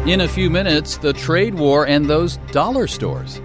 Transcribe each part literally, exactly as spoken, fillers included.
In a few minutes, the trade war and those dollar stores.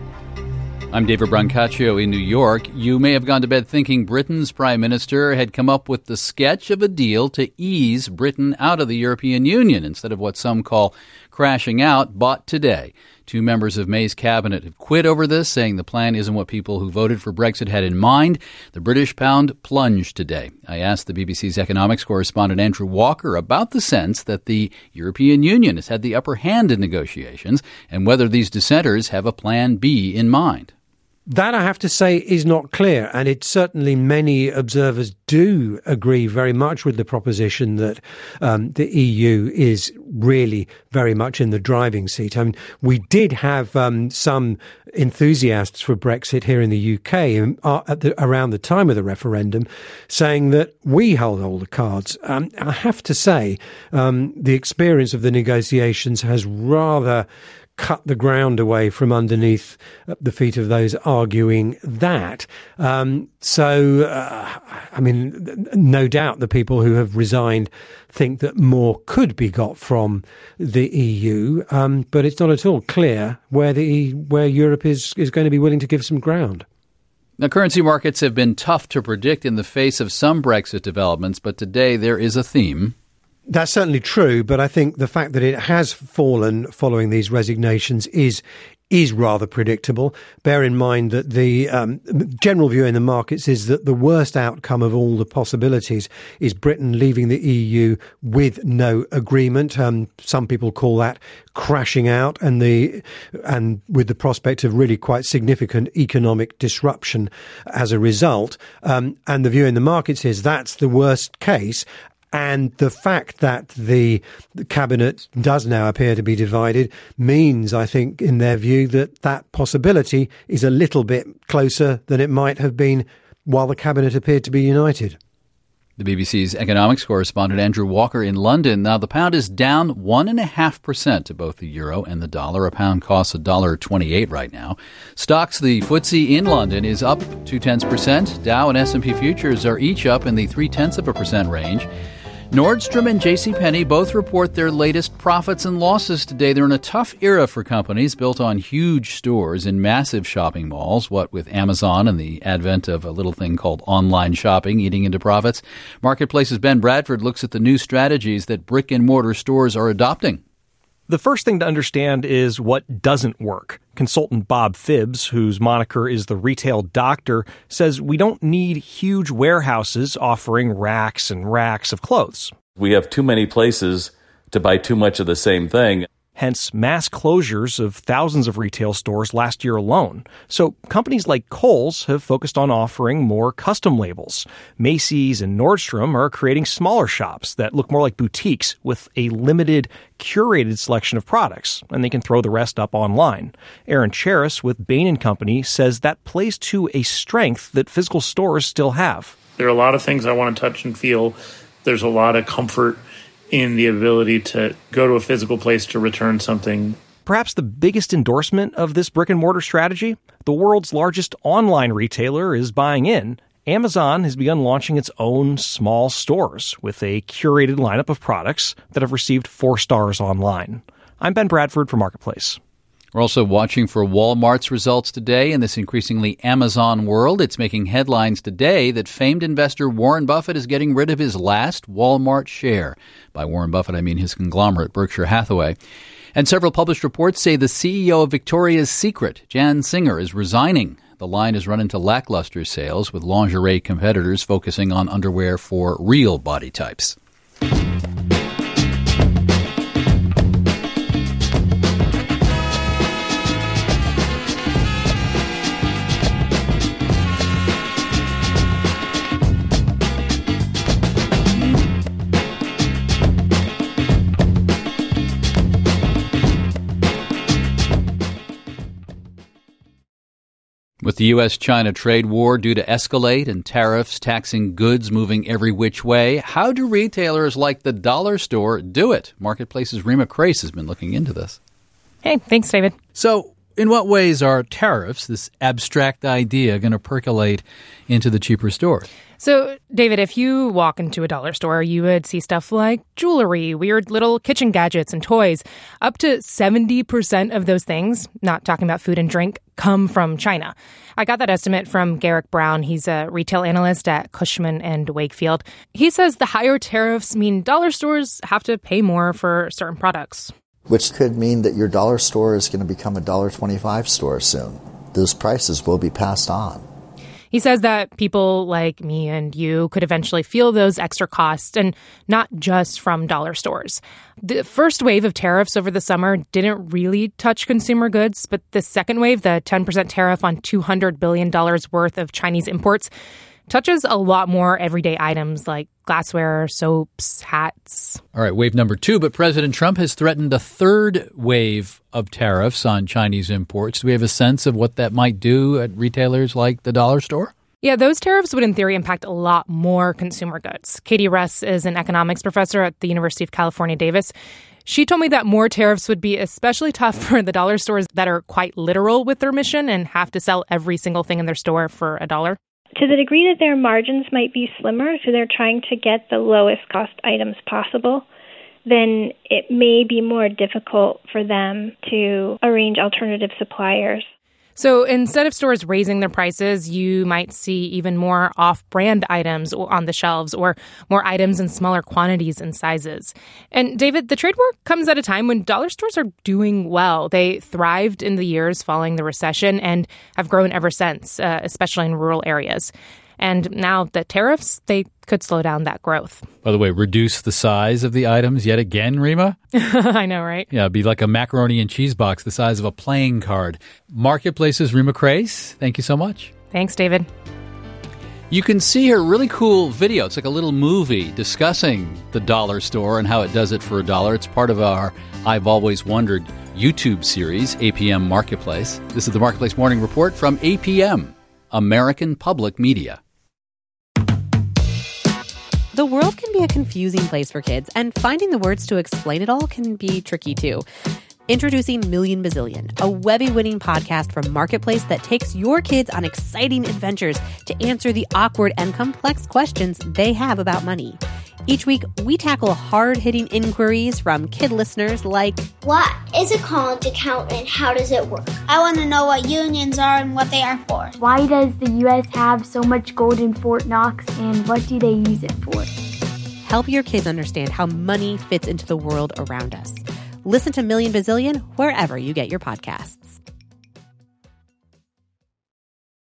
I'm David Brancaccio in New York. You may have gone to bed thinking Britain's prime minister had come up with the sketch of a deal to ease Britain out of the European Union instead of what some call crashing out. But today, two members of May's cabinet have quit over this, saying the plan isn't what people who voted for Brexit had in mind. The British pound plunged today. I asked the B B C's economics correspondent Andrew Walker about the sense that the European Union has had the upper hand in negotiations and whether these dissenters have a plan B in mind. That, I have to say, is not clear, and it's certainly many observers do agree very much with the proposition that um, the E U is really very much in the driving seat. I mean, we did have um, some enthusiasts for Brexit here in the U K um, at the, around the time of the referendum saying that we hold all the cards. Um, I have to say, um, the experience of the negotiations has rather cut the ground away from underneath the feet of those arguing that. Um, so, uh, I mean, no doubt the people who have resigned think that more could be got from the E U, um, but it's not at all clear where the where Europe is, is going to be willing to give some ground. Now, currency markets have been tough to predict in the face of some Brexit developments, but today there is a theme. That's certainly true, but I think the fact that it has fallen following these resignations is is rather predictable. Bear in mind that the um, general view in the markets is that the worst outcome of all the possibilities is Britain leaving the E U with no agreement. Um, some people call that crashing out, and the and with the prospect of really quite significant economic disruption as a result. Um, and the view in the markets is that's the worst case. And the fact that the, the cabinet does now appear to be divided means, I think, in their view, that that possibility is a little bit closer than it might have been while the cabinet appeared to be united. The B B C's economics correspondent Andrew Walker in London. Now, the pound is down one point five percent to both the euro and the dollar. A pound costs one dollar twenty-eight right now. Stocks, the F T S E in London is up two tenths percent. Dow and S and P futures are each up in the three tenths of a percent range. Nordstrom and JCPenney both report their latest profits and losses today. They're in a tough era for companies built on huge stores in massive shopping malls, what with Amazon and the advent of a little thing called online shopping eating into profits. Marketplace's Ben Bradford looks at the new strategies that brick-and-mortar stores are adopting. The first thing to understand is what doesn't work. Consultant Bob Phibbs, whose moniker is the retail doctor, says we don't need huge warehouses offering racks and racks of clothes. We have too many places to buy too much of the same thing. Hence mass closures of thousands of retail stores last year alone. So companies like Kohl's have focused on offering more custom labels. Macy's and Nordstrom are creating smaller shops that look more like boutiques with a limited, curated selection of products, and they can throw the rest up online. Aaron Cheris with Bain and Company says that plays to a strength that physical stores still have. There are a lot of things I want to touch and feel. There's a lot of comfort in the ability to go to a physical place to return something. Perhaps the biggest endorsement of this brick-and-mortar strategy? The world's largest online retailer is buying in. Amazon has begun launching its own small stores with a curated lineup of products that have received four stars online. I'm Ben Bradford for Marketplace. We're also watching for Walmart's results today in this increasingly Amazon world. It's making headlines today that famed investor Warren Buffett is getting rid of his last Walmart share. By Warren Buffett, I mean his conglomerate, Berkshire Hathaway. And several published reports say the C E O of Victoria's Secret, Jan Singer, is resigning. The line has run into lackluster sales, with lingerie competitors focusing on underwear for real body types. With the U S China trade war due to escalate and tariffs taxing goods moving every which way, how do retailers like the dollar store do it? Marketplace's Rima Crace has been looking into this. Hey, thanks, David. So in what ways are tariffs, this abstract idea, going to percolate into the cheaper stores? So, David, if you walk into a dollar store, you would see stuff like jewelry, weird little kitchen gadgets, and toys. Up to seventy percent of those things, not talking about food and drink, come from China. I got that estimate from Garrick Brown. He's a retail analyst at Cushman and Wakefield. He says the higher tariffs mean dollar stores have to pay more for certain products. Which could mean that your dollar store is going to become a one dollar twenty-five store soon. Those prices will be passed on. He says that people like me and you could eventually feel those extra costs, and not just from dollar stores. The first wave of tariffs over the summer didn't really touch consumer goods, but the second wave, the ten percent tariff on two hundred billion dollars worth of Chinese imports, touches a lot more everyday items like glassware, soaps, hats. All right, wave number two, but President Trump has threatened a third wave of tariffs on Chinese imports. Do we have a sense of what that might do at retailers like the dollar store? Yeah, those tariffs would in theory impact a lot more consumer goods. Katie Russ is an economics professor at the University of California, Davis. She told me that more tariffs would be especially tough for the dollar stores that are quite literal with their mission and have to sell every single thing in their store for a dollar. To the degree that their margins might be slimmer, so they're trying to get the lowest cost items possible, then it may be more difficult for them to arrange alternative suppliers. So instead of stores raising their prices, you might see even more off-brand items on the shelves or more items in smaller quantities and sizes. And David, the trade war comes at a time when dollar stores are doing well. They thrived in the years following the recession and have grown ever since, uh, especially in rural areas. And now the tariffs, they could slow down that growth. By the way, reduce the size of the items yet again, Rima? I know, right? Yeah, it'd be like a macaroni and cheese box the size of a playing card. Marketplace's Rima Crace, thank you so much. Thanks, David. You can see her really cool video. It's like a little movie discussing the dollar store and how it does it for a dollar. It's part of our I've Always Wondered YouTube series, A P M Marketplace. This is the Marketplace Morning Report from A P M, American Public Media. The world can be a confusing place for kids, and finding the words to explain it all can be tricky too. Introducing Million Bazillion, a Webby-winning podcast from Marketplace that takes your kids on exciting adventures to answer the awkward and complex questions they have about money. Each week, we tackle hard-hitting inquiries from kid listeners like, what is a college account and how does it work? I want to know what unions are and what they are for. Why does the U S have so much gold in Fort Knox and what do they use it for? Help your kids understand how money fits into the world around us. Listen to Million Bazillion wherever you get your podcasts.